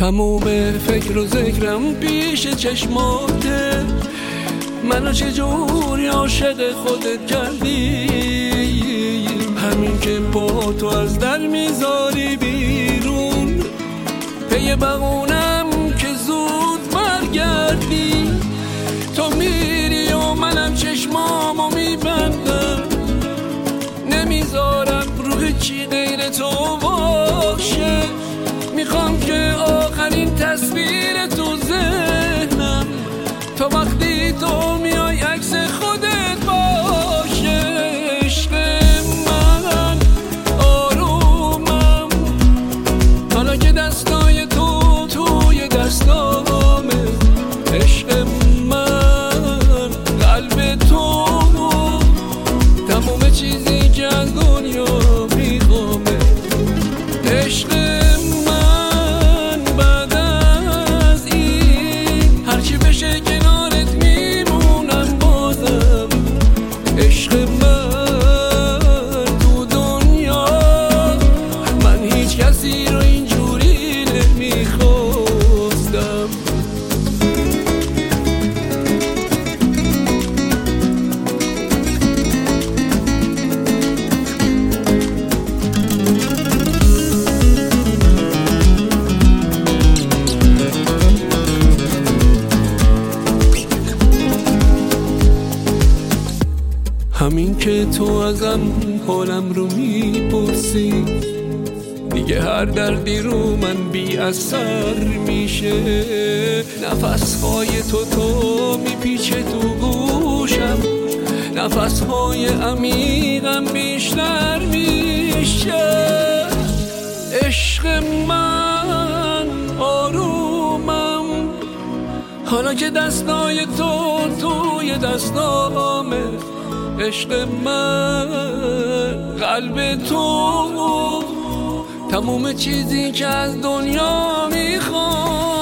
تموم فکر و ذکرم پیش چشماته، منو چجوری عاشق خودت کردی؟ همین که با تو از در میذاری بیرون، پی بغونم که زود برگردی. تو میری و منم چشمامو میبندم، نمیذارم روح چی غیر تو باشه. میخوام که آخرین تصویر تو ذهنم تا وقتی تو میای عکس خودت باشه. عشق من آرومم، حالا که دستای تو توی دستامه. عشق من قلب تو، تمام چیزی که از دنیا میخوامه. عشق همین که تو ازم حالم رو میپرسی، دیگه هر دردی رو من بی اثر میشه. نفسهای تو میپیچه تو گوشم، نفسهای عمیقم بیشتر میشه. عشق من آرومم، حالا که دستای تو توی دستامه. عشق من قلب تو، تموم چیزی که از دنیا میخوام.